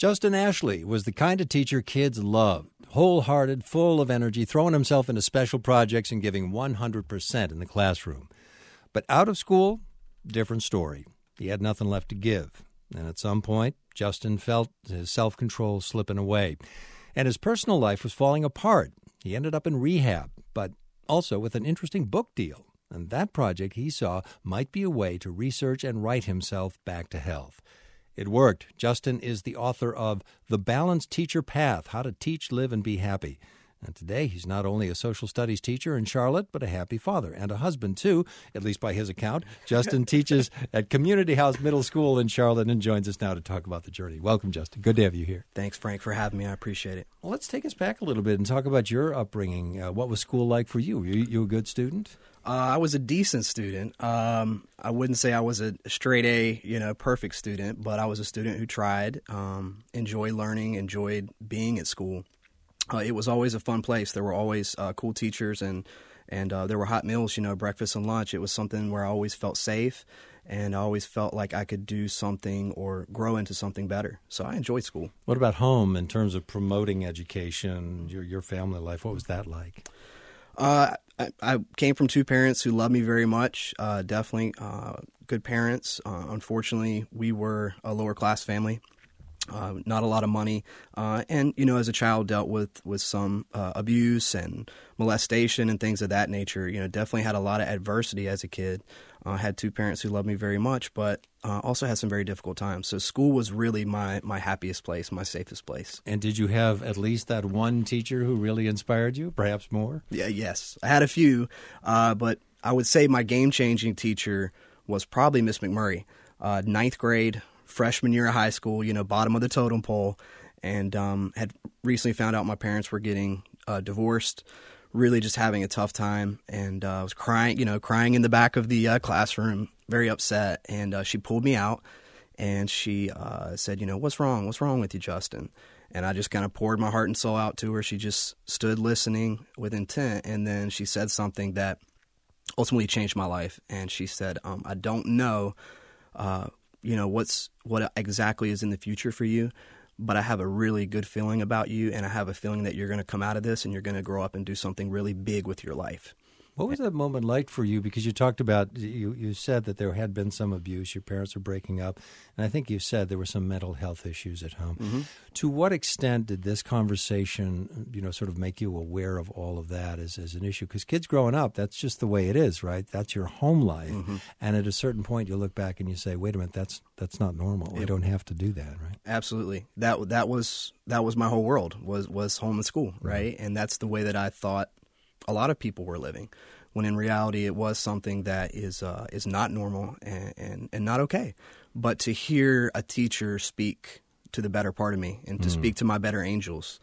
Justin Ashley was the kind of teacher kids loved. Wholehearted, full of energy, throwing himself into special projects and giving 100% in the classroom. But out of school, different story. He had nothing left to give. And at some point, Justin felt his self-control slipping away. And his personal life was falling apart. He ended up in rehab, but also with an interesting book deal. And that project, he saw, might be a way to research and write himself back to health. It worked. Justin is the author of The Balanced Teacher Path, How to Teach, Live, and Be Happy. And today, he's not only a social studies teacher in Charlotte, but a happy father and a husband, too, at least by his account. Justin teaches at Community House Middle School in Charlotte and joins us now to talk about the journey. Welcome, Justin. Good to have you here. Thanks, Frank, for having me. I appreciate it. Well, let's take us back a little bit and talk about your upbringing. What was school like for you? You a good student? I was a decent student. I wouldn't say I was a straight A, perfect student, but I was a student who tried, enjoyed learning, enjoyed being at school. It was always a fun place. There were always cool teachers, and there were hot meals, breakfast and lunch. It was something where I always felt safe, and I always felt like I could do something or grow into something better. So I enjoyed school. What about home in terms of promoting education, your family life? What was that like? I came from two parents who loved me very much, definitely good parents. Unfortunately, we were a lower class family. Not a lot of money, and as a child dealt with some abuse and molestation and things of that nature. Definitely had a lot of adversity as a kid. Had two parents who loved me very much, but also had some very difficult times. So school was really my happiest place, my safest place. And did you have at least that one teacher who really inspired you, perhaps more? Yeah, yes, I had a few, but I would say my game-changing teacher was probably Miss McMurray, ninth grade. Freshman year of high school, bottom of the totem pole, and had recently found out my parents were getting divorced, really just having a tough time, and I was crying in the back of the classroom, very upset, and she pulled me out, and she said, what's wrong with you, Justin? And I just kind of poured my heart and soul out to her. She just stood listening with intent, and then she said something that ultimately changed my life, and she said, I don't know what exactly is in the future for you, but I have a really good feeling about you, and I have a feeling that you're going to come out of this and you're going to grow up and do something really big with your life. What was that moment like for you? Because you talked about, you said that there had been some abuse, your parents were breaking up, and I think you said there were some mental health issues at home. Mm-hmm. To what extent did this conversation, sort of make you aware of all of that as an issue? Because kids growing up, that's just the way it is, right? That's your home life. Mm-hmm. And at a certain point, you look back and you say, wait a minute, that's not normal. I don't have to do that, right? Absolutely. That was my whole world, was home and school, right? Mm-hmm. And that's the way that I thought a lot of people were living, when in reality it was something that is not normal and not okay. But to hear a teacher speak to the better part of me and to speak to my better angels,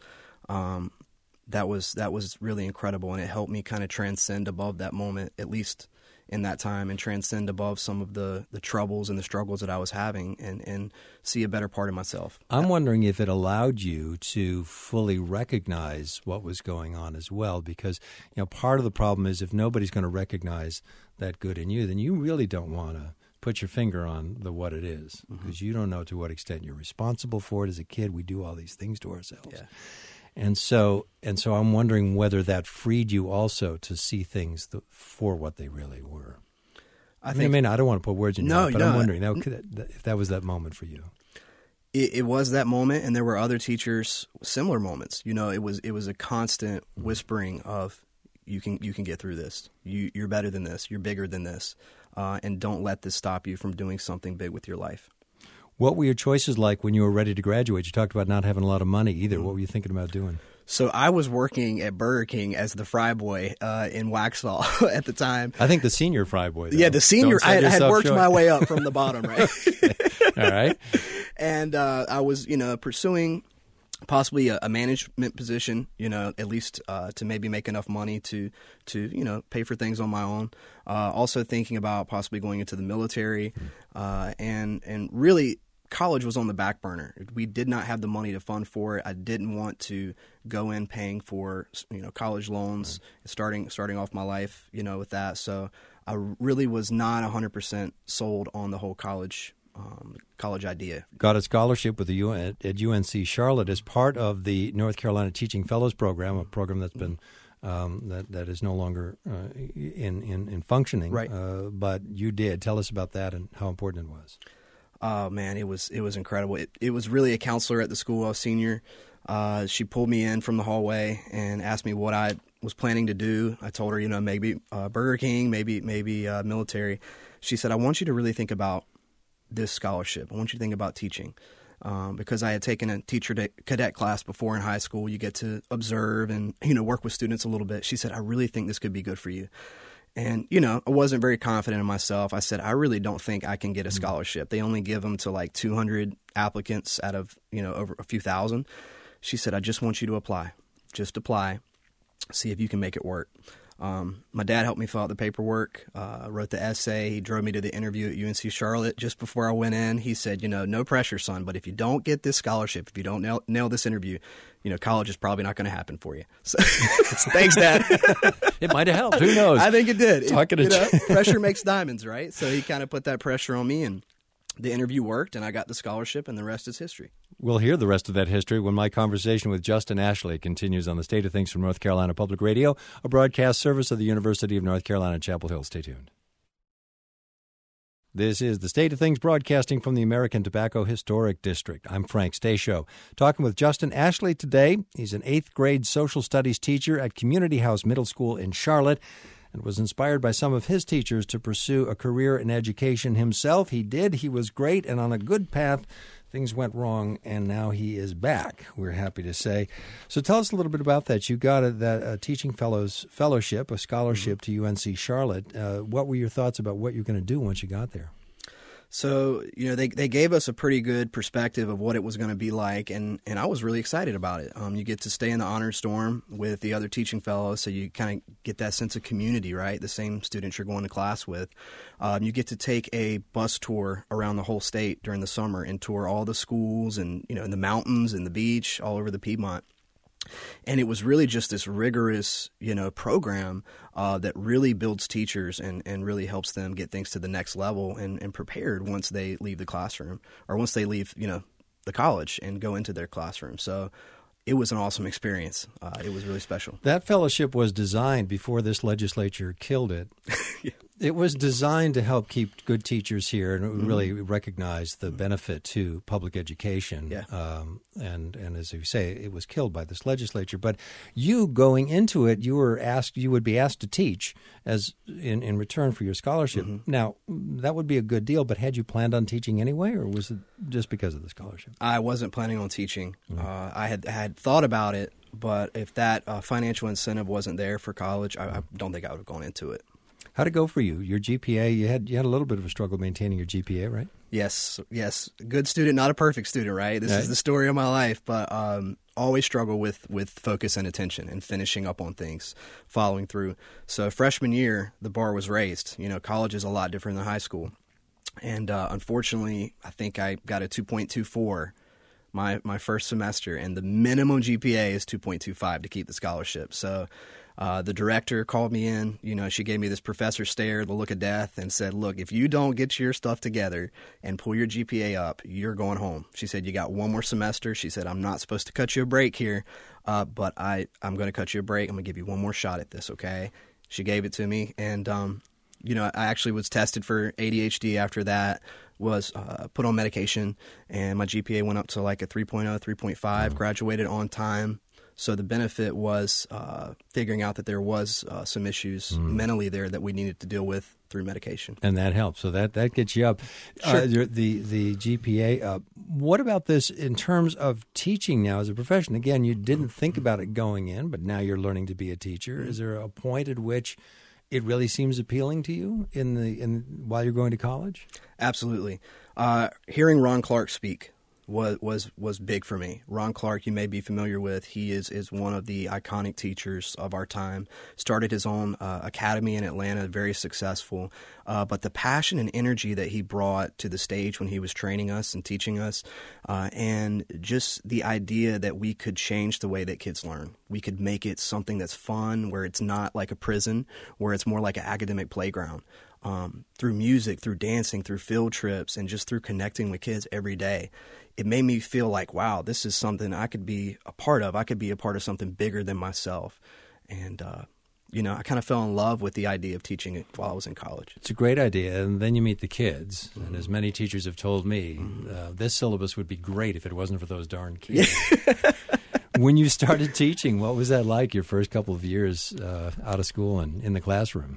that was really incredible, and it helped me kind of transcend above that moment, at least in that time, and transcend above some of the troubles and the struggles that I was having and see a better part of myself. I'm wondering if it allowed you to fully recognize what was going on as well, because part of the problem is if nobody's going to recognize that good in you, then you really don't want to put your finger on what it is, because you don't know to what extent you're responsible for it. As a kid, we do all these things to ourselves. Yeah. And so I'm wondering whether that freed you also to see things for what they really were. I don't want to put words in your mouth, but I'm wondering if that was that moment for you. It was that moment, and there were other teachers, similar moments. It was a constant whispering of, you can get through this. You're better than this. You're bigger than this, and don't let this stop you from doing something big with your life. What were your choices like when you were ready to graduate? You talked about not having a lot of money either. What were you thinking about doing? So I was working at Burger King as the fry boy in Waxhaw at the time. I think the senior fry boy, though. Yeah, the senior. I had worked my way up from the bottom, right? All right. And I was, pursuing possibly a management position, at least to maybe make enough money to pay for things on my own. Also thinking about possibly going into the military, and really college was on the back burner. We did not have the money to fund for it. I didn't want to go in paying for college loans, starting off my life with that. So I really was not 100% sold on the whole college college idea. Got a scholarship with at UNC Charlotte as part of the North Carolina Teaching Fellows Program, a program that's been that is no longer in functioning. Right. But you did. Tell us about that and how important it was. Oh man, it was incredible. It was really a counselor at the school I was senior. She pulled me in from the hallway and asked me what I was planning to do. I told her, maybe Burger King, maybe military. She said, I want you to really think about this scholarship. I want you to think about teaching. Because I had taken a teacher cadet class before in high school. You get to observe and, work with students a little bit. She said, I really think this could be good for you. And, I wasn't very confident in myself. I said, I really don't think I can get a scholarship. They only give them to like 200 applicants out of, over a few thousand. She said, I just want you to apply. Just apply. See if you can make it work. My dad helped me fill out the paperwork, wrote the essay. He drove me to the interview at UNC Charlotte just before I went in. He said, no pressure, son, but if you don't get this scholarship, if you don't nail this interview, college is probably not going to happen for you. So, thanks, Dad. It might have helped. Who knows? I think it did. Talking pressure makes diamonds, right? So he kind of put that pressure on me, and the interview worked, and I got the scholarship, and the rest is history. We'll hear the rest of that history when my conversation with Justin Ashley continues on the State of Things from North Carolina Public Radio, a broadcast service of the University of North Carolina, Chapel Hill. Stay tuned. This is the State of Things broadcasting from the American Tobacco Historic District. I'm Frank Stasio, talking with Justin Ashley today. He's an 8th grade social studies teacher at Community House Middle School in Charlotte, and was inspired by some of his teachers to pursue a career in education himself. He did. He was great and on a good path. Things went wrong, and now he is back, we're happy to say. So tell us a little bit about that. You got a Teaching Fellows Fellowship, a scholarship to UNC Charlotte. What were your thoughts about what you're going to do once you got there? So, they gave us a pretty good perspective of what it was going to be like, and I was really excited about it. You get to stay in the honors dorm with the other teaching fellows, so you kind of get that sense of community, right? The same students you're going to class with. You get to take a bus tour around the whole state during the summer and tour all the schools and, in the mountains and the beach all over the Piedmont. And it was really just this rigorous, program that really builds teachers and really helps them get things to the next level and prepared once they leave the classroom or once they leave, the college and go into their classroom. So it was an awesome experience. It was really special. That fellowship was designed before this legislature killed it. Yeah. It was designed to help keep good teachers here and really recognize the benefit to public education. Yeah. And as you say, it was killed by this legislature. But you going into it, you would be asked to teach as in return for your scholarship. Mm-hmm. Now, that would be a good deal, but had you planned on teaching anyway, or was it just because of the scholarship? I wasn't planning on teaching. Mm-hmm. I had thought about it, but if that financial incentive wasn't there for college, I don't think I would have gone into it. How'd it go for you? Your GPA, you had a little bit of a struggle maintaining your GPA, right? Yes. Good student, not a perfect student, right? This is the story of my life, but always struggle with focus and attention and finishing up on things, following through. So freshman year, the bar was raised. College is a lot different than high school. And unfortunately, I think I got a 2.24 my first semester, and the minimum GPA is 2.25 to keep the scholarship. So the director called me in. She gave me this professor stare, the look of death, and said, look, if you don't get your stuff together and pull your GPA up, you're going home. She said, you got one more semester. She said, I'm not supposed to cut you a break here, but I'm going to cut you a break. I'm going to give you one more shot at this, okay? She gave it to me, and I actually was tested for ADHD after that, was put on medication, and my GPA went up to like a 3.0, 3.5, graduated on time. So the benefit was figuring out that there was some issues mentally there that we needed to deal with through medication. And that helps. So that gets you up. Sure. The GPA. What about this in terms of teaching now as a profession? Again, you didn't think about it going in, but now you're learning to be a teacher. Is there a point at which it really seems appealing to you while you're going to college? Absolutely. Hearing Ron Clark speak was big for me. Ron Clark, you may be familiar with. He is one of the iconic teachers of our time. Started his own academy in Atlanta, very successful. But the passion and energy that he brought to the stage when he was training us and teaching us, and just the idea that we could change the way that kids learn. We could make it something that's fun, where it's not like a prison, where it's more like an academic playground. through music, through dancing, through field trips, and just through connecting with kids every day, it made me feel like, wow, this is something I could be a part of. I could be a part of something bigger than myself. And, I kind of fell in love with the idea of teaching it while I was in college. It's a great idea, and then you meet the kids. And as many teachers have told me, this syllabus would be great if it wasn't for those darn kids. When you started teaching, what was that like, your first couple of years out of school and in the classroom?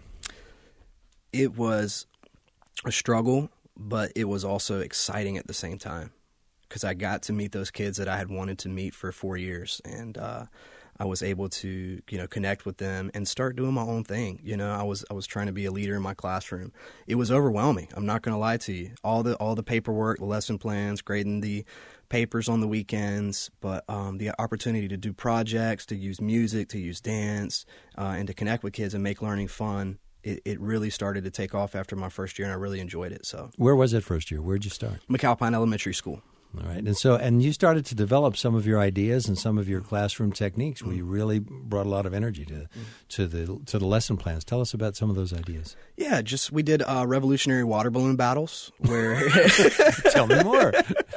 It was a struggle, but it was also exciting at the same time because I got to meet those kids that I had wanted to meet for 4 years, and I was able to, connect with them and start doing my own thing. I was trying to be a leader in my classroom. It was overwhelming. I'm not going to lie to you. All the paperwork, the lesson plans, grading the papers on the weekends, but the opportunity to do projects, to use music, to use dance, and to connect with kids and make learning fun. It really started to take off after my first year, and I really enjoyed it. So, where was that first year? Where'd you start? McAlpine Elementary School. All right, and you started to develop some of your ideas and some of your classroom techniques where you really brought a lot of energy to the lesson plans. Tell us about some of those ideas. Yeah, we did revolutionary water balloon battles where. Tell me more.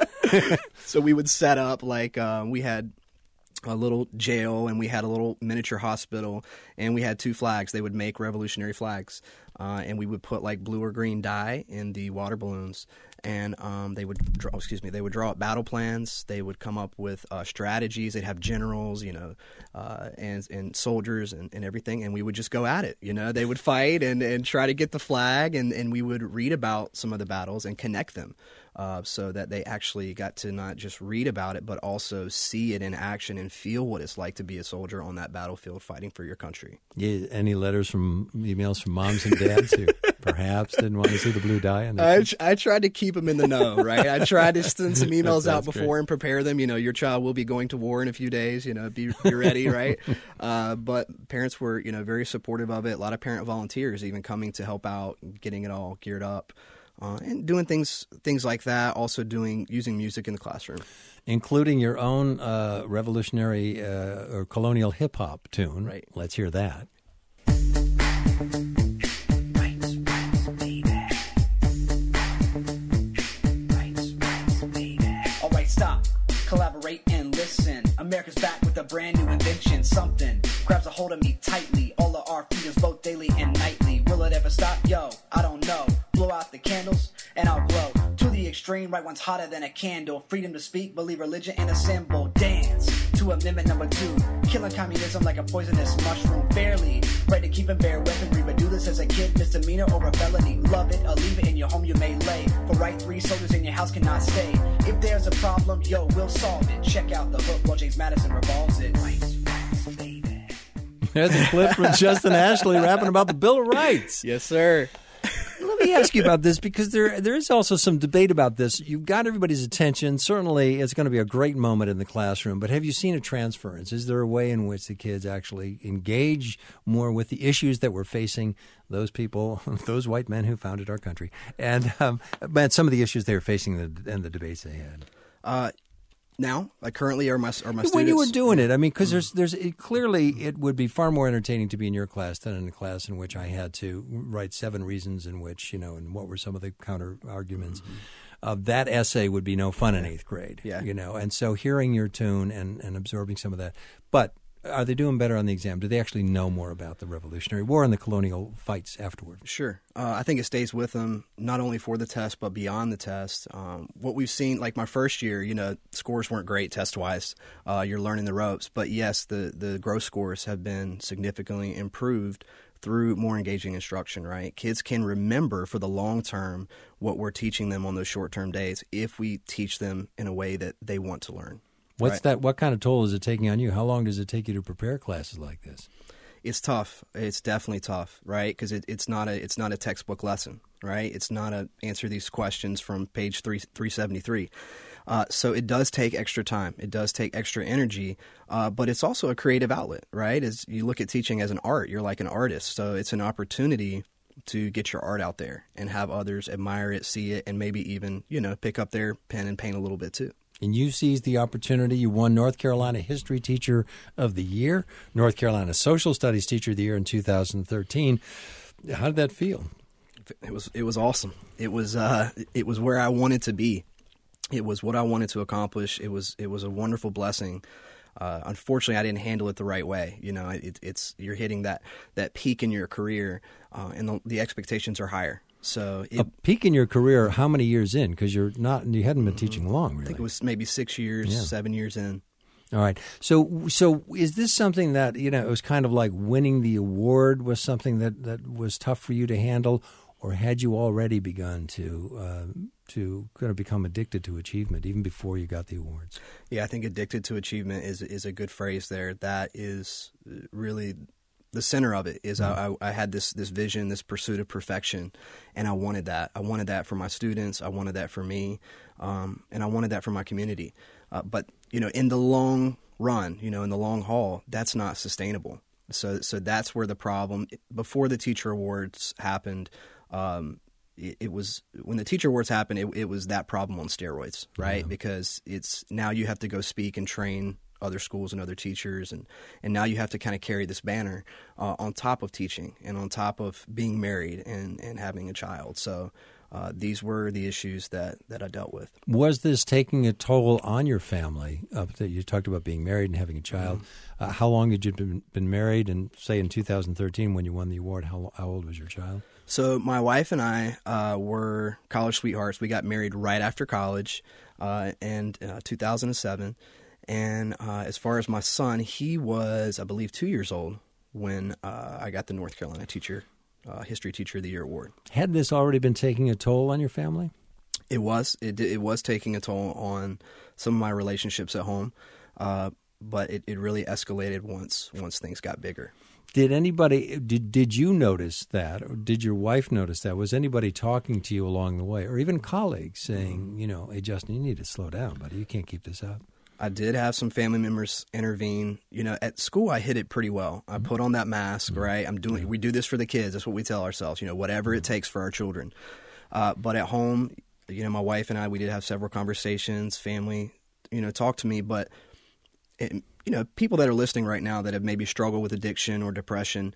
So we would set up we had a little jail and we had a little miniature hospital and we had 2 flags. They would make revolutionary flags, and we would put blue or green dye in the water balloons. And they would draw up battle plans. They would come up with strategies. They'd have generals, and soldiers and everything. And we would just go at it. They would fight and try to get the flag. And we would read about some of the battles and connect them so that they actually got to not just read about it, but also see it in action and feel what it's like to be a soldier on that battlefield fighting for your country. Yeah, any emails from moms and dads who perhaps didn't want to see the blue dye? I tried to keep them in the know, right? I tried to send some emails out before and prepare them. Your child will be going to war in a few days. Be ready, right? But parents were, very supportive of it. A lot of parent volunteers even coming to help out, getting it all geared up, and doing things like that. Also using music in the classroom, including your own revolutionary or colonial hip hop tune. Right. Let's hear that. Collaborate and listen. America's back with a brand new invention. Something grabs a hold of me tightly. All of our freedoms both daily and nightly. Will it ever stop? Yo, I don't know. Blow out the candles and I'll glow. To the extreme, right one's hotter than a candle. Freedom to speak, believe religion and a symbol. Dance to amendment number 2. Killing communism like a poisonous mushroom. Fairly right to keep and bear weaponry. But do this as a kid, misdemeanor or a felony. Love it or leave it in your home you may lay. For right 3 soldiers in your house cannot stay. If there's a problem, yo, we'll solve it. Check out the hook while James Madison revolves it. There's a clip from Justin Ashley rapping about the Bill of Rights. Yes, sir. Let me ask you about this because there is also some debate about this. You've got everybody's attention. Certainly, it's going to be a great moment in the classroom. But have you seen a transference? Is there a way in which the kids actually engage more with the issues that we're facing, those people, those white men who founded our country, and some of the issues they were facing and the debates they had? Now, currently, are my students. When you were doing it, because clearly it would be far more entertaining to be in your class than in a class in which I had to write 7 reasons in which, and what were some of the counter arguments. That essay would be no fun in 8th grade, and so hearing your tune and absorbing some of that. But are they doing better on the exam? Do they actually know more about the Revolutionary War and the colonial fights afterward? Sure. I think it stays with them not only for the test but beyond the test. What we've seen, my first year, scores weren't great test-wise. You're learning the ropes. But, yes, the gross scores have been significantly improved through more engaging instruction, right? Kids can remember for the long term what we're teaching them on those short-term days if we teach them in a way that they want to learn. What's that? What kind of toll is it taking on you? How long does it take you to prepare classes like this? It's tough. It's definitely tough, right? Because it's not a textbook lesson, right? It's not a answer these questions from page 373. So it does take extra time. It does take extra energy, but it's also a creative outlet, right? As you look at teaching as an art, you're like an artist. So it's an opportunity to get your art out there and have others admire it, see it, and maybe even, pick up their pen and paint a little bit too. And you seized the opportunity. You won North Carolina History Teacher of the Year, North Carolina Social Studies Teacher of the Year in 2013. How did that feel? It was awesome. It was where I wanted to be. It was what I wanted to accomplish. It was a wonderful blessing. Unfortunately, I didn't handle it the right way. You know, you're hitting that peak in your career, and the expectations are higher. So a peak in your career. How many years in? Because you hadn't been teaching long, really. I think it was maybe 6 years, 7 years in. All right. So is this something that, you know, it was kind of like winning the award was something that was tough for you to handle, or had you already begun to kind of become addicted to achievement even before you got the awards? Yeah, I think addicted to achievement is a good phrase there. That is really the center of it. Is I had this vision, this pursuit of perfection, and I wanted that. I wanted that for my students. I wanted that for me, and I wanted that for my community. But you know, in the long run, you know, in the long haul, that's not sustainable. So that's where the problem. Before the teacher awards happened, it was when the teacher awards happened. It was that problem on steroids, right? Yeah. Because it's now you have to go speak and train other schools and other teachers, and now you have to kind of carry this banner on top of teaching and on top of being married and having a child. So these were the issues that I dealt with. Was this taking a toll on your family? That you talked about being married and having a child. Mm-hmm. How long had you been married? And say in 2013 when you won the award, how old was your child? So my wife and I were college sweethearts. We got married right after college in 2007. And as far as my son, he was, I believe, 2 years old when I got the North Carolina History Teacher of the Year award. Had this already been taking a toll on your family? It was. It was taking a toll on some of my relationships at home, but it really escalated once things got bigger. Did you notice that, or did your wife notice that? Was anybody talking to you along the way, or even colleagues saying, you know, hey, Justin, you need to slow down, buddy. You can't keep this up. I did have some family members intervene. You know, at school I hid it pretty well. I put on that mask, right? We do this for the kids. That's what we tell ourselves, you know, whatever it takes for our children. But at home, you know, my wife and I, we did have several conversations, family, you know, talk to me. But, you know, people that are listening right now that have maybe struggled with addiction or depression,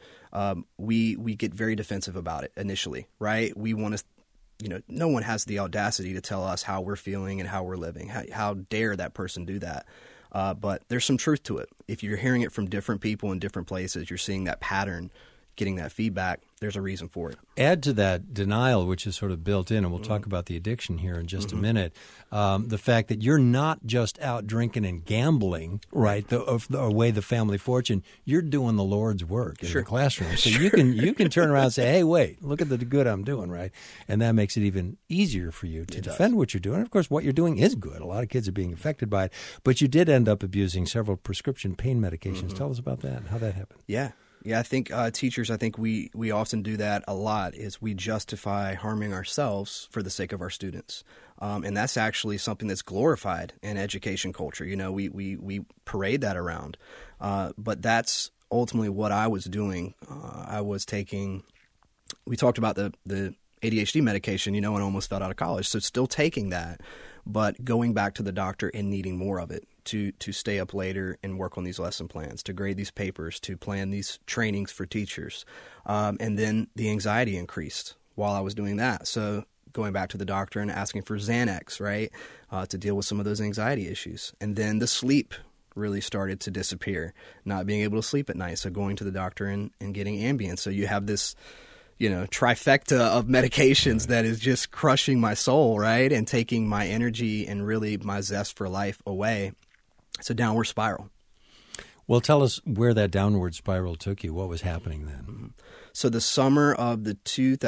we get very defensive about it initially, right? We want to, you know, no one has the audacity to tell us how we're feeling and how we're living. How dare that person do that? But there's some truth to it. If you're hearing it from different people in different places, you're seeing that pattern, getting that feedback, there's a reason for it. Add to that denial, which is sort of built in, and we'll talk about the addiction here in just a minute, the fact that you're not just out drinking and gambling, right, away the family fortune. You're doing the Lord's work in the classroom. So you can turn around and say, hey, wait, look at the good I'm doing, right? And that makes it even easier for you to defend what you're doing. And of course, what you're doing is good. A lot of kids are being affected by it. But you did end up abusing several prescription pain medications. Tell us about that and how that happened. Yeah, I think teachers, we often do that a lot, is we justify harming ourselves for the sake of our students. And that's actually something that's glorified in education culture. You know, we parade that around. But that's ultimately what I was doing. I was taking, we talked about the ADHD medication, you know, and almost fell out of college. So still taking that, but going back to the doctor and needing more of it to stay up later and work on these lesson plans, to grade these papers, to plan these trainings for teachers. And then the anxiety increased while I was doing that. So going back to the doctor and asking for Xanax, right, to deal with some of those anxiety issues. And then the sleep really started to disappear, not being able to sleep at night. So going to the doctor and getting Ambien. So you have this, you know, trifecta of medications that is just crushing my soul, right, and taking my energy and really my zest for life away. It's a downward spiral. Well, tell us where that downward spiral took you. What was happening then? So the summer of the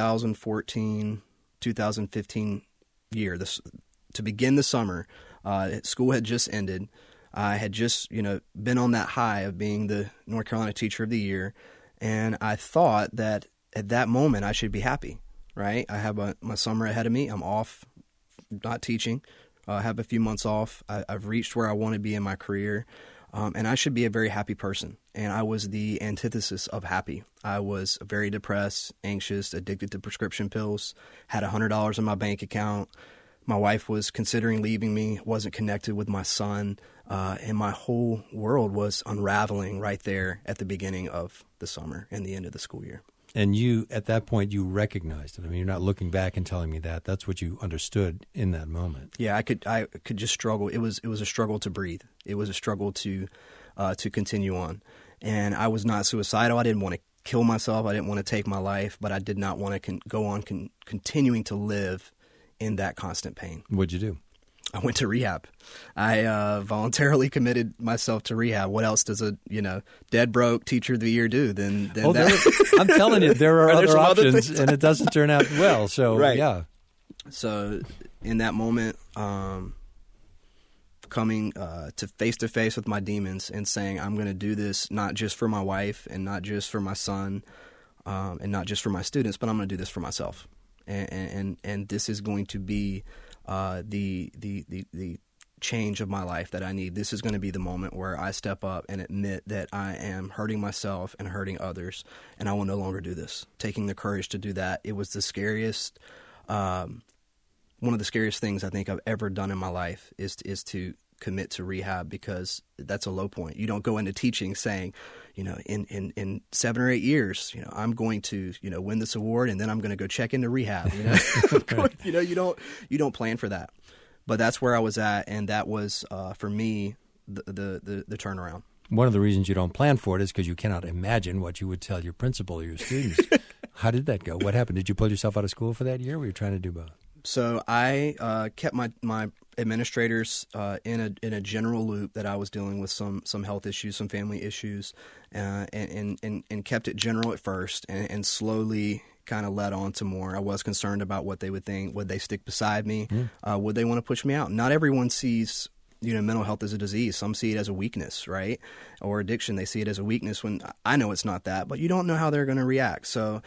2014-2015 year, to begin the summer, school had just ended. I had just, you know, been on that high of being the North Carolina Teacher of the Year, and I thought that at that moment I should be happy, right? I have my summer ahead of me. I'm off, not teaching. I have a few months off. I've reached where I want to be in my career, and I should be a very happy person. And I was the antithesis of happy. I was very depressed, anxious, addicted to prescription pills, had $100 in my bank account. My wife was considering leaving me, wasn't connected with my son, and my whole world was unraveling right there at the beginning of the summer and the end of the school year. And you, at that point, you recognized it. I mean, you're not looking back and telling me that. That's what you understood in that moment. Yeah, I could just struggle. It was a struggle to breathe. It was a struggle to continue on. And I was not suicidal. I didn't want to kill myself. I didn't want to take my life, but I did not want to go on continuing to live in that constant pain. What'd you do? I went to rehab. I voluntarily committed myself to rehab. What else does a dead broke teacher of the year do than that? I'm telling you, there are other options, things? And it doesn't turn out well. So right. Yeah. So in that moment, coming to face with my demons and saying, I'm going to do this not just for my wife and not just for my son and not just for my students, but I'm going to do this for myself. And this is going to be the change of my life that I need. This is going to be the moment where I step up and admit that I am hurting myself and hurting others, and I will no longer do this. Taking the courage to do that, it was the scariest, one of the scariest things I think I've ever done in my life is to commit to rehab, because that's a low point. You don't go into teaching saying, in 7 or 8 years, I'm going to, win this award, and then I'm going to go check into rehab. You don't plan for that. But that's where I was at, and that was for me the turnaround. One of the reasons you don't plan for it is because you cannot imagine what you would tell your principal or your students. How did that go? What happened? Did you pull yourself out of school for that year? Or were you trying to do both? So I kept my administrators in a general loop that I was dealing with some health issues, some family issues, and kept it general at first, and slowly kind of led on to more. I was concerned about what they would think. Would they stick beside me? Would they want to push me out? Not everyone sees mental health as a disease. Some see it as a weakness, right? Or addiction. They see it as a weakness when I know it's not that, but you don't know how they're going to react. So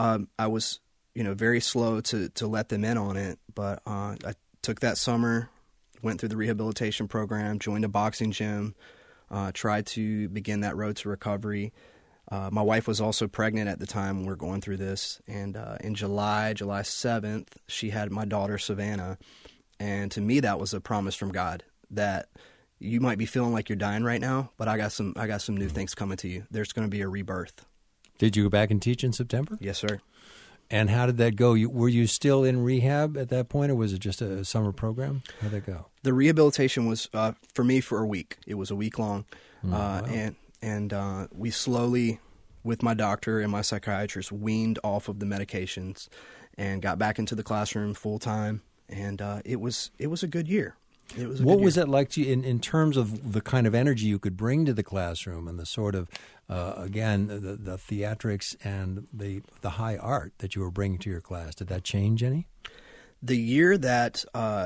I was very slow to let them in on it, but I took that summer, went through the rehabilitation program, joined a boxing gym, tried to begin that road to recovery. My wife was also pregnant at the time when we were going through this, and in July 7th, she had my daughter, Savannah, and to me that was a promise from God that you might be feeling like you're dying right now, but I got some new things coming to you. There's going to be a rebirth. Did you go back and teach in September? Yes, sir. And how did that go? Were you still in rehab at that point, or was it just a summer program? How did that go? The rehabilitation was, for me, for a week. It was a week long. Wow. And we slowly, with my doctor and my psychiatrist, weaned off of the medications and got back into the classroom full time. And it was a good year. What was it like to you in terms of the kind of energy you could bring to the classroom and the sort of, again, the theatrics and the high art that you were bringing to your class? Did that change any? The year that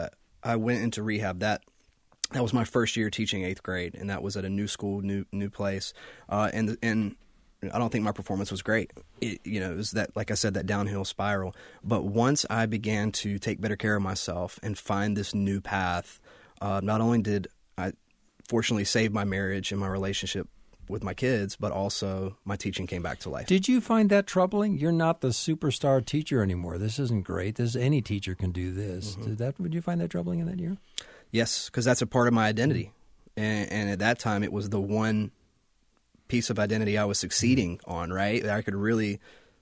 I went into rehab, that was my first year teaching 8th grade, and that was at a new school, new place. And I don't think my performance was great. It was that, like I said, that downhill spiral. But once I began to take better care of myself and find this new path, not only did I fortunately save my marriage and my relationship with my kids, but also my teaching came back to life. Did you find that troubling? You're not the superstar teacher anymore. This isn't great. Any teacher can do this. Mm-hmm. Would you find that troubling in that year? Yes, because that's a part of my identity. And at that time, it was the one piece of identity I was succeeding on, right? That I could really,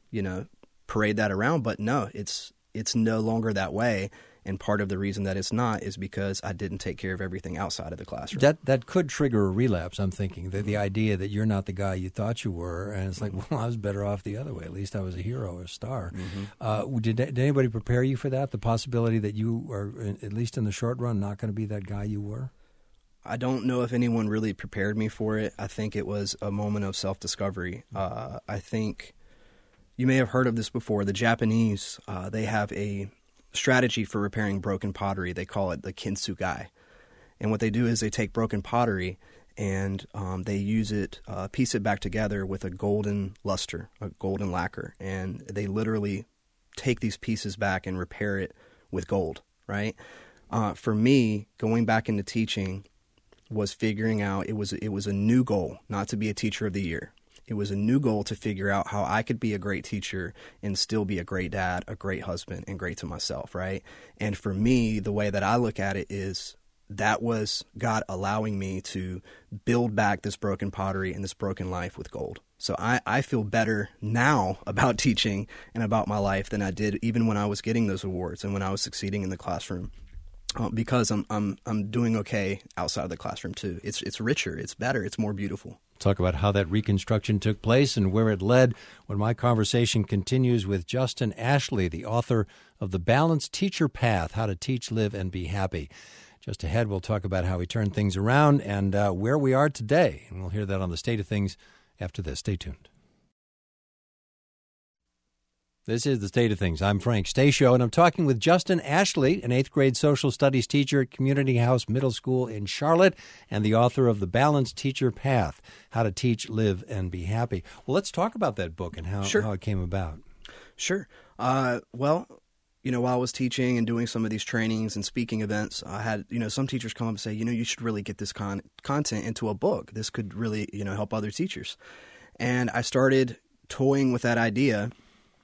parade that around. But no, it's no longer that way. And part of the reason that it's not is because I didn't take care of everything outside of the classroom. That could trigger a relapse, I'm thinking. The idea that you're not the guy you thought you were, and it's like, well, I was better off the other way. At least I was a hero or a star. Mm-hmm. Did anybody prepare you for that, the possibility that you are, at least in the short run, not going to be that guy you were? I don't know if anyone really prepared me for it. I think it was a moment of self-discovery. I think you may have heard of this before. The Japanese, they have a strategy for repairing broken pottery. They call it the kintsugai. And what they do is they take broken pottery and they use it, piece it back together with a golden luster, a golden lacquer. And they literally take these pieces back and repair it with gold, right? For me, going back into teaching was figuring out, it was a new goal, not to be a teacher of the year. It was a new goal to figure out how I could be a great teacher and still be a great dad, a great husband, and great to myself, right? And for me, the way that I look at it is that was God allowing me to build back this broken pottery and this broken life with gold. So I feel better now about teaching and about my life than I did even when I was getting those awards and when I was succeeding in the classroom. Because I'm doing okay outside of the classroom too. It's richer, it's better, it's more beautiful. Talk about how that reconstruction took place and where it led when my conversation continues with Justin Ashley, the author of The Balanced Teacher Path, How to Teach, Live, and Be Happy. Just ahead, we'll talk about how he turned things around and where we are today. And we'll hear that on The State of Things after this. Stay tuned. This is The State of Things. I'm Frank Stasio, and I'm talking with Justin Ashley, an 8th grade social studies teacher at Community House Middle School in Charlotte, and the author of The Balanced Teacher Path, How to Teach, Live, and Be Happy. Well, let's talk about that book and how it came about. Sure. Well, while I was teaching and doing some of these trainings and speaking events, I had, some teachers come up and say, you should really get this content into a book. This could really, help other teachers. And I started toying with that idea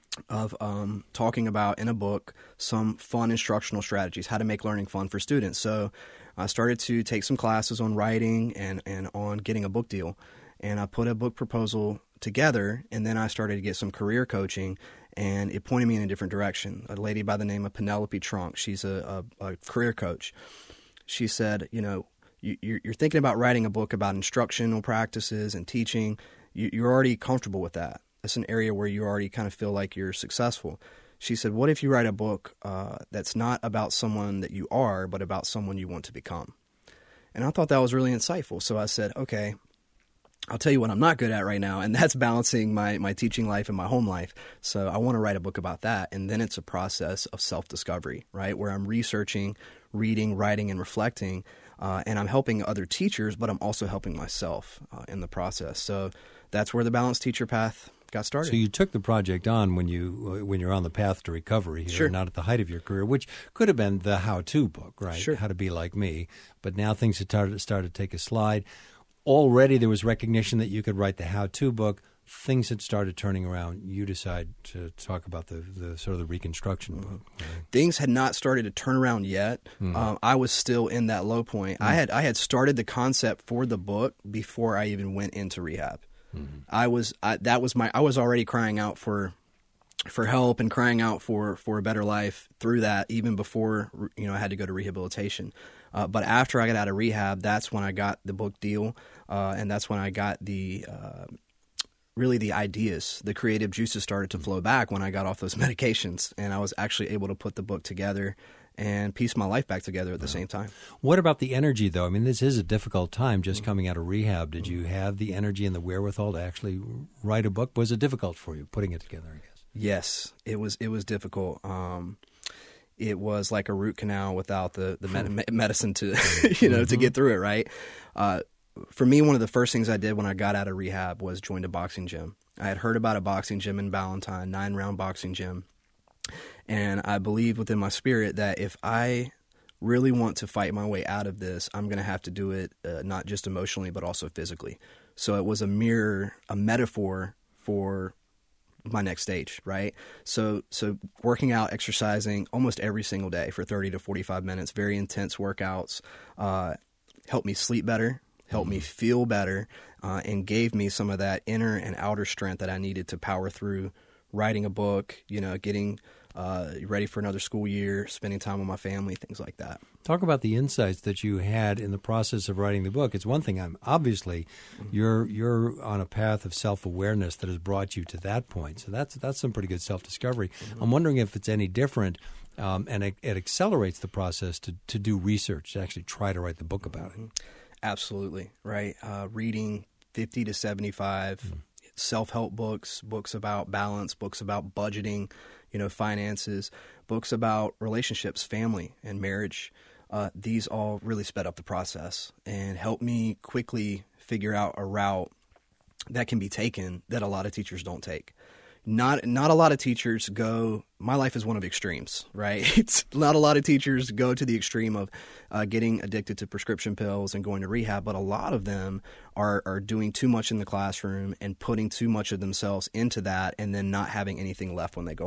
of talking about in a book some fun instructional strategies, how to make learning fun for students. So I started to take some classes on writing and on getting a book deal. And I put a book proposal together, and then I started to get some career coaching, and it pointed me in a different direction. A lady by the name of Penelope Trunk, she's a career coach. She said, you're thinking about writing a book about instructional practices and teaching. You're already comfortable with that. It's an area where you already kind of feel like you're successful. She said, what if you write a book that's not about someone that you are, but about someone you want to become? And I thought that was really insightful. So I said, okay, I'll tell you what I'm not good at right now, and that's balancing my teaching life and my home life. So I want to write a book about that. And then it's a process of self-discovery, right, where I'm researching, reading, writing, and reflecting, and I'm helping other teachers, but I'm also helping myself in the process. So that's where the Balanced Teacher Path got started. So you took the project on when you're on the path to recovery here, Sure. Not at the height of your career, which could have been the how-to book, right? Sure. How to be like me. But now things had started to take a slide. Already there was recognition that you could write the how-to book. Things had started turning around. You decide to talk about the sort of the reconstruction book. Right? Things had not started to turn around yet. I was still in that low point. I had started the concept for the book before I even went into rehab. I was already crying out for help and crying out for a better life through that, even before I had to go to rehabilitation. But after I got out of rehab, that's when I got the book deal, and that's when I got the ideas, the creative juices started to flow back when I got off those medications, and I was actually able to put the book together and piece my life back together at the same time. What about the energy, though? I mean, this is a difficult time just coming out of rehab. Did you have the energy and the wherewithal to actually write a book? Was it difficult for you putting it together, I guess? Yes, it was difficult. It was like a root canal without the medicine to to get through it, right? For me, one of the first things I did when I got out of rehab was join a boxing gym. I had heard about a boxing gym in Ballantyne, 9-round boxing gym. And I believe within my spirit that if I really want to fight my way out of this, I'm going to have to do it not just emotionally, but also physically. So it was a metaphor for my next stage, right? So working out, exercising almost every single day for 30 to 45 minutes, very intense workouts, helped me sleep better, helped me feel better, and gave me some of that inner and outer strength that I needed to power through writing a book, getting ready for another school year, spending time with my family, things like that. Talk about the insights that you had in the process of writing the book. It's one thing. Obviously, you're on a path of self-awareness that has brought you to that point. So that's some pretty good self-discovery. I'm wondering if it's any different, and it accelerates the process to do research, to actually try to write the book about it. Absolutely, right. Reading 50 to 75 self-help books about balance, books about budgeting, finances, books about relationships, family, and marriage. These all really sped up the process and helped me quickly figure out a route that can be taken that a lot of teachers don't take. Not a lot of teachers go, my life is one of extremes, right? It's not a lot of teachers go to the extreme of getting addicted to prescription pills and going to rehab, but a lot of them are doing too much in the classroom and putting too much of themselves into that and then not having anything left when they go home,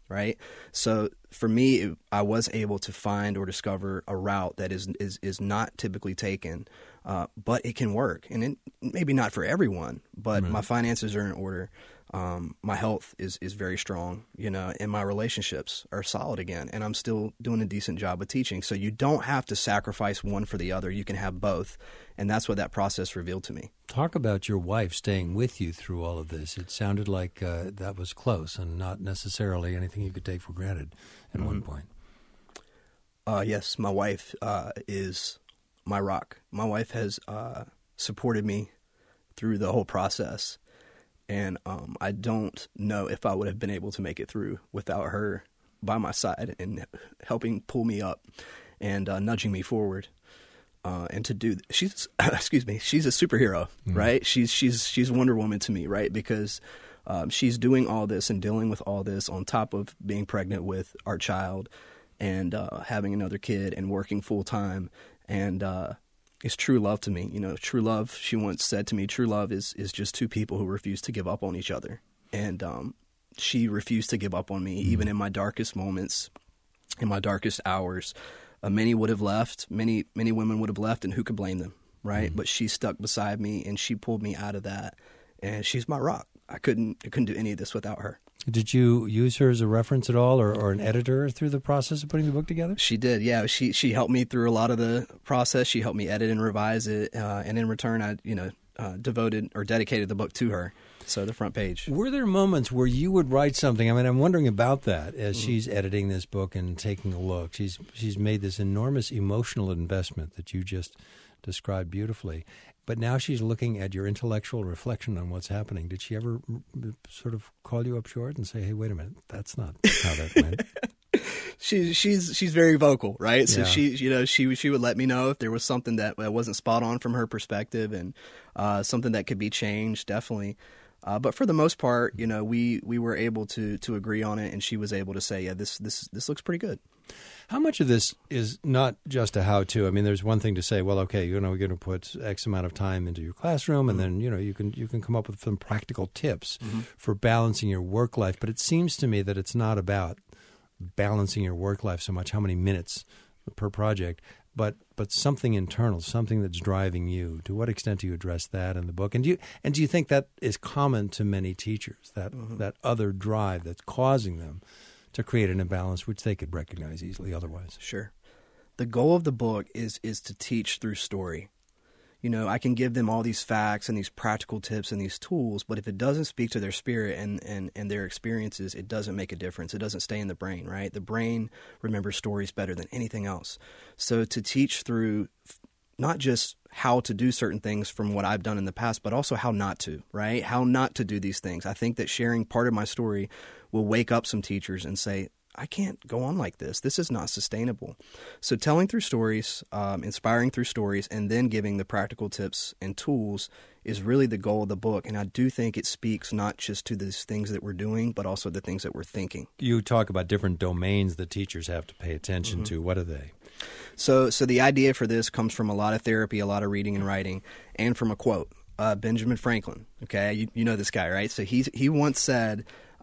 right? So for me, I was able to find or discover a route that is not typically taken, but it can work. And it, maybe not for everyone, but my finances are in order. My health is very strong, and my relationships are solid again, and I'm still doing a decent job of teaching. So you don't have to sacrifice one for the other. You can have both. And that's what that process revealed to me. Talk about your wife staying with you through all of this. It sounded like that was close and not necessarily anything you could take for granted at one point. Yes, my wife is my rock. My wife has supported me through the whole process. And I don't know if I would have been able to make it through without her by my side and helping pull me up and nudging me forward. And to do, she's excuse me, she's a superhero, right? She's Wonder Woman to me, right? Because she's doing all this and dealing with all this on top of being pregnant with our child and having another kid and working full time. And it's true love to me. True love, she once said to me, true love is just two people who refuse to give up on each other. And she refused to give up on me, even in my darkest moments, in my darkest hours. Many would have left. Many women would have left, and who could blame them, right? But she stuck beside me, and she pulled me out of that. And she's my rock. I couldn't do any of this without her. Did you use her as a reference at all, or an editor through the process of putting the book together? She did, yeah. She helped me through a lot of the process. She helped me edit and revise it, and in return, I devoted or dedicated the book to her. So the front page. Were there moments where you would write something? I mean, I'm wondering about that as she's editing this book and taking a look. She's made this enormous emotional investment that you just described beautifully. But now she's looking at your intellectual reflection on what's happening. Did she ever sort of call you up short and say, "Hey, wait a minute, that's not how that went"? She's very vocal, right? So yeah. she would let me know if there was something that wasn't spot on from her perspective and something that could be changed, definitely. But for the most part, we were able to agree on it, and she was able to say, yeah, this looks pretty good. How much of this is not just a how-to? I mean, there's one thing to say, well, okay, we're going to put X amount of time into your classroom, and then, you can come up with some practical tips for balancing your work life. But it seems to me that it's not about balancing your work life so much, how many minutes per project, but something internal, something that's driving you. To what extent do you address that in the book? And do you think that is common to many teachers, that other drive that's causing them to create an imbalance which they could recognize easily otherwise? Sure. The goal of the book is to teach through story. I can give them all these facts and these practical tips and these tools, but if it doesn't speak to their spirit and their experiences, it doesn't make a difference. It doesn't stay in the brain, right? The brain remembers stories better than anything else. So to teach through not just how to do certain things from what I've done in the past, but also how not to, right? How not to do these things. I think that sharing part of my story will wake up some teachers and say, I can't go on like this. This is not sustainable. So telling through stories, inspiring through stories, and then giving the practical tips and tools is really the goal of the book. And I do think it speaks not just to these things that we're doing, but also the things that we're thinking. You talk about different domains that teachers have to pay attention to. What are they? So the idea for this comes from a lot of therapy, a lot of reading and writing, and from a quote. Benjamin Franklin, okay? You know this guy, right? So he once said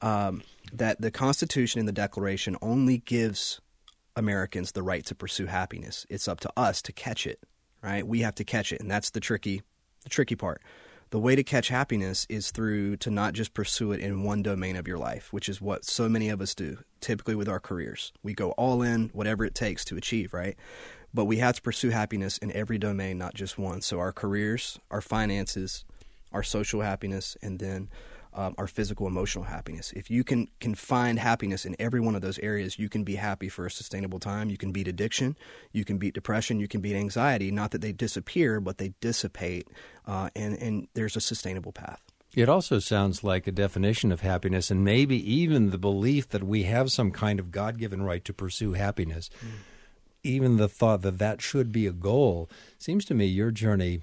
that the Constitution and the Declaration only gives Americans the right to pursue happiness. It's up to us to catch it, right? We have to catch it, and that's the tricky part. The way to catch happiness is to not just pursue it in one domain of your life, which is what so many of us do, typically with our careers. We go all in, whatever it takes to achieve, right? But we have to pursue happiness in every domain, not just one. So our careers, our finances, our social happiness, and then our physical, emotional happiness. If you can find happiness in every one of those areas, you can be happy for a sustainable time. You can beat addiction. You can beat depression. You can beat anxiety. Not that they disappear, but they dissipate, and there's a sustainable path. It also sounds like a definition of happiness, and maybe even the belief that we have some kind of God-given right to pursue happiness. Even the thought that should be a goal seems to me your journey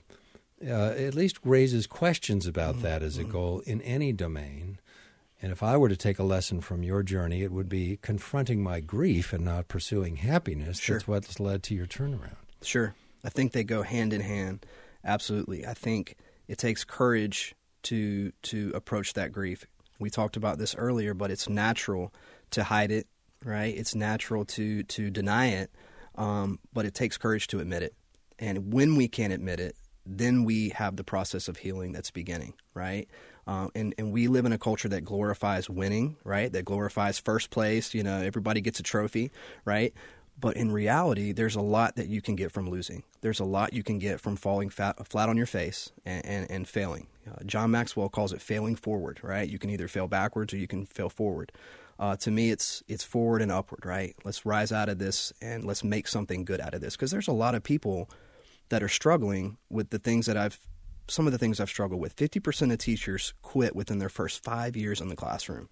at least raises questions about that as a goal in any domain. And if I were to take a lesson from your journey, it would be confronting my grief and not pursuing happiness. Sure. That's what's led to your turnaround. Sure. I think they go hand in hand. Absolutely. I think it takes courage to approach that grief. We talked about this earlier, but it's natural to hide it, right? It's natural to deny it, but it takes courage to admit it. And when we can't admit it, then we have the process of healing that's beginning, right? And we live in a culture that glorifies winning, right? That glorifies first place. Everybody gets a trophy, right? But in reality, there's a lot that you can get from losing. There's a lot you can get from falling flat on your face and failing. John Maxwell calls it failing forward, right? You can either fail backwards or you can fail forward. To me, it's forward and upward, right? Let's rise out of this and let's make something good out of this. Because there's a lot of people that are struggling with some of the things I've struggled with. 50% of teachers quit within their first 5 years in the classroom.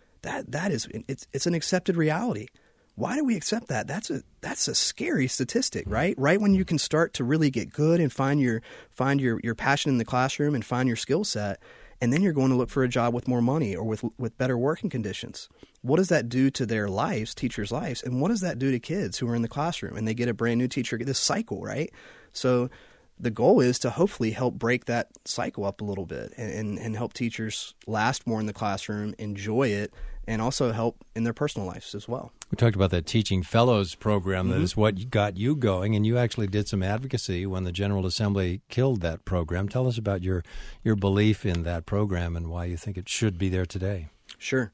It's an accepted reality. Why do we accept that? That's a scary statistic, right? Right when you can start to really get good and find your passion in the classroom and find your skill set, and then you're going to look for a job with more money or with better working conditions. What does that do to their lives, teachers' lives, and what does that do to kids who are in the classroom and they get a brand new teacher? This cycle, right? So the goal is to hopefully help break that cycle up a little bit and help teachers last more in the classroom, enjoy it, and also help in their personal lives as well. We talked about that Teaching Fellows program. That is what got you going, and you actually did some advocacy when the General Assembly killed that program. Tell us about your belief in that program and why you think it should be there today. Sure.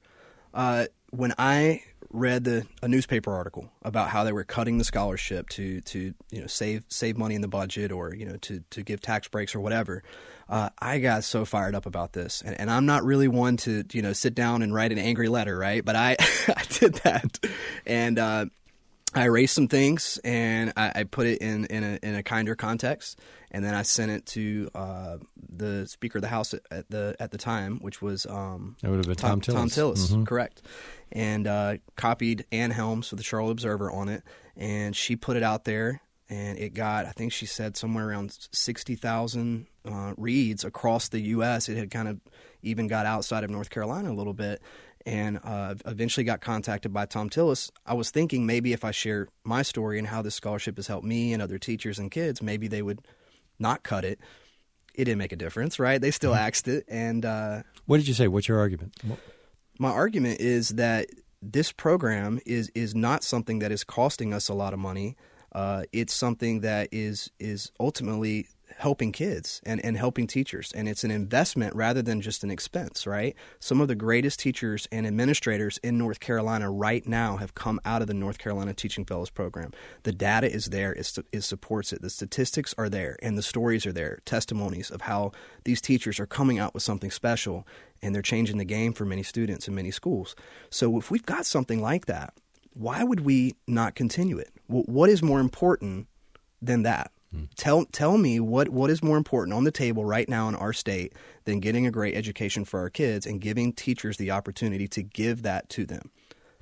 When I read a newspaper article about how they were cutting the scholarship to save money in the budget or to give tax breaks or whatever, I got so fired up about this. And I'm not really one to sit down and write an angry letter, right? But I did that, and I erased some things and I put it in a kinder context, and then I sent it to the Speaker of the House at the time, which was that would have been Tom Tillis. Tom Tillis, correct. And copied Ann Helms of the Charlotte Observer on it, and she put it out there, and it got, I think she said, somewhere around 60,000 reads across the U.S. It had kind of even got outside of North Carolina a little bit, and eventually got contacted by Tom Tillis. I was thinking maybe if I share my story and how this scholarship has helped me and other teachers and kids, maybe they would not cut it. It didn't make a difference, right? They still axed it. And what did you say? What's your argument? My argument is that this program is not something that is costing us a lot of money. It's something that is ultimately helping kids and helping teachers. And it's an investment rather than just an expense, right? Some of the greatest teachers and administrators in North Carolina right now have come out of the North Carolina Teaching Fellows program. The data is there. It supports it. The statistics are there, and the stories are there, testimonies of how these teachers are coming out with something special, and they're changing the game for many students in many schools. So if we've got something like that, why would we not continue it? What is more important than that? Tell me what is more important on the table right now in our state than getting a great education for our kids and giving teachers the opportunity to give that to them.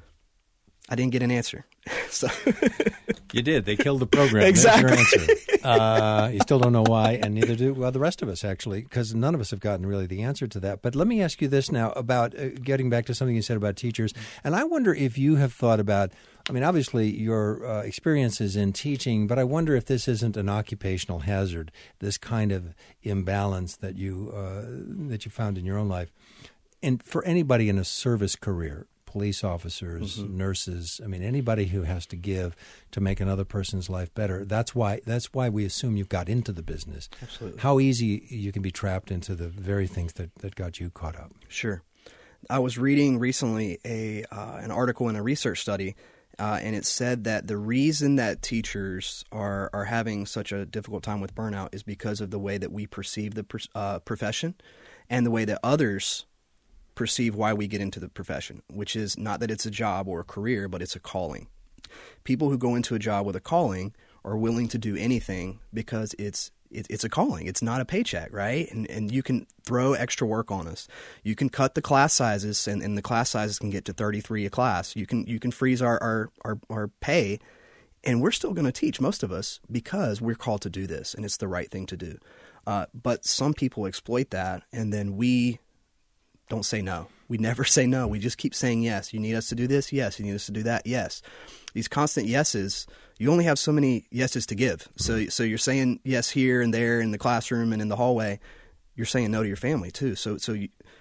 I didn't get an answer. So you did. They killed the program. Exactly. There's your answer. You still don't know why, and neither do the rest of us, actually, because none of us have gotten really the answer to that. But let me ask you this now about getting back to something you said about teachers. And I wonder if you have thought about, obviously your experience is in teaching, but I wonder if this isn't an occupational hazard, this kind of imbalance that you found in your own life. And for anybody in a service career, police officers, nurses, anybody who has to give to make another person's life better. That's why we assume you've got into the business. Absolutely. How easy you can be trapped into the very things that got you caught up. Sure. I was reading recently an article in a research study, and it said that the reason that teachers are having such a difficult time with burnout is because of the way that we perceive the profession and the way that others perceive why we get into the profession, which is not that it's a job or a career, but it's a calling. People who go into a job with a calling are willing to do anything because it's a calling. It's not a paycheck, right? And you can throw extra work on us. You can cut the class sizes, and the class sizes can get to 33 a class. You can freeze our pay, and we're still going to teach, most of us, because we're called to do this, and it's the right thing to do. But some people exploit that, and then we don't say no. We never say no. We just keep saying yes. You need us to do this? Yes. You need us to do that? Yes. These constant yeses, you only have so many yeses to give. So you're saying yes here and there in the classroom and in the hallway. You're saying no to your family too. So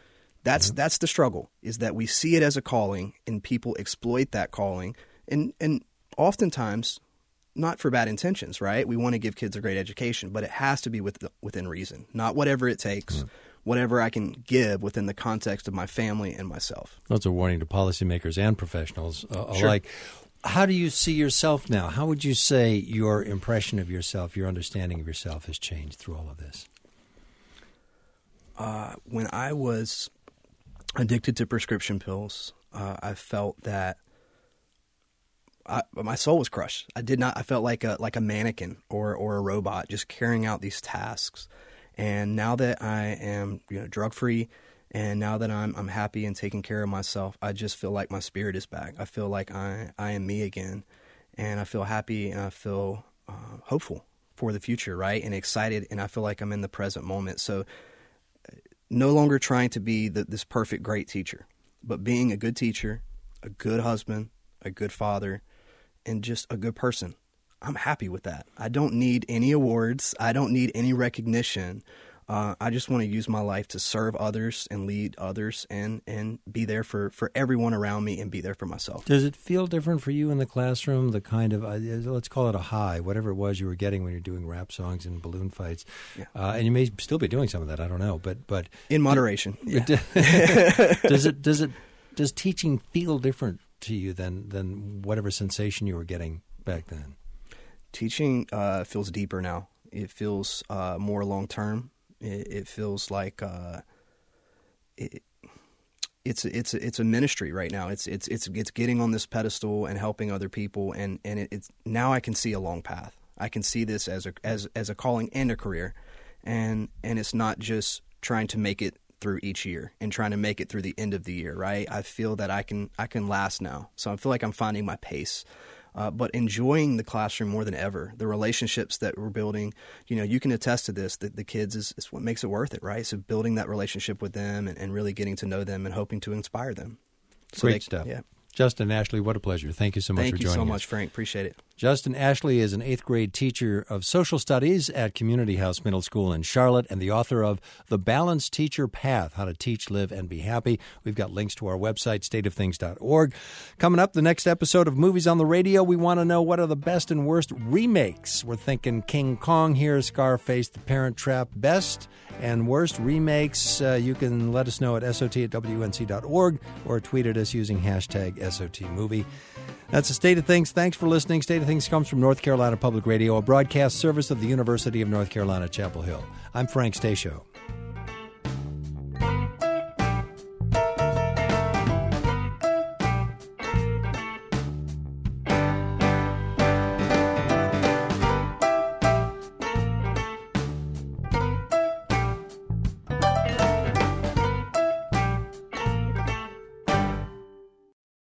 That's the struggle, is that we see it as a calling and people exploit that calling, and oftentimes not for bad intentions, right? We want to give kids a great education, but it has to be within reason, not whatever it takes, whatever I can give within the context of my family and myself. That's a warning to policymakers and professionals alike. How do you see yourself now? How would you say your impression of yourself, your understanding of yourself has changed through all of this? When I was addicted to prescription pills, I felt that my soul was crushed. I felt like a mannequin or a robot just carrying out these tasks. And now that I am drug free, and now that I'm happy and taking care of myself, I just feel like my spirit is back. I feel like I am me again, and I feel happy and I feel hopeful for the future, right? And excited, and I feel like I'm in the present moment. So no longer trying to be this perfect, great teacher, but being a good teacher, a good husband, a good father, and just a good person. I'm happy with that. I don't need any awards. I don't need any recognition. I just want to use my life to serve others and lead others and be there for everyone around me and be there for myself. Does it feel different for you in the classroom, the kind of, let's call it a high, whatever it was you were getting when you're doing rap songs and balloon fights? Yeah. And you may still be doing some of that, I don't know. But in moderation. Does teaching feel different to you than whatever sensation you were getting back then? Teaching feels deeper now. It feels more long-term. It feels like it's a ministry right now. It's getting on this pedestal and helping other people, and it's now I can see a long path. I can see this as a calling and a career, and it's not just trying to make it through each year and trying to make it through the end of the year, right? I feel that I can last now. So I feel like I'm finding my pace. But enjoying the classroom more than ever. The relationships that we're building, you can attest to this, that the kids is what makes it worth it, right? So building that relationship with them and really getting to know them and hoping to inspire them. Great stuff. Yeah. Justin Ashley, what a pleasure. Thank you so much for joining us. Thank you so much, Frank. Appreciate it. Justin Ashley is an 8th grade teacher of social studies at Community House Middle School in Charlotte and the author of The Balanced Teacher Path, How to Teach, Live, and Be Happy. We've got links to our website, stateofthings.org. Coming up, the next episode of Movies on the Radio, we want to know what are the best and worst remakes. We're thinking King Kong here, Scarface, The Parent Trap. Best and worst remakes, you can let us know at SOT@WNC.org or tweet at us using hashtag SOTmovie. That's the State of Things. Thanks for listening. State of Things comes from North Carolina Public Radio, a broadcast service of the University of North Carolina, Chapel Hill. I'm Frank Stasio.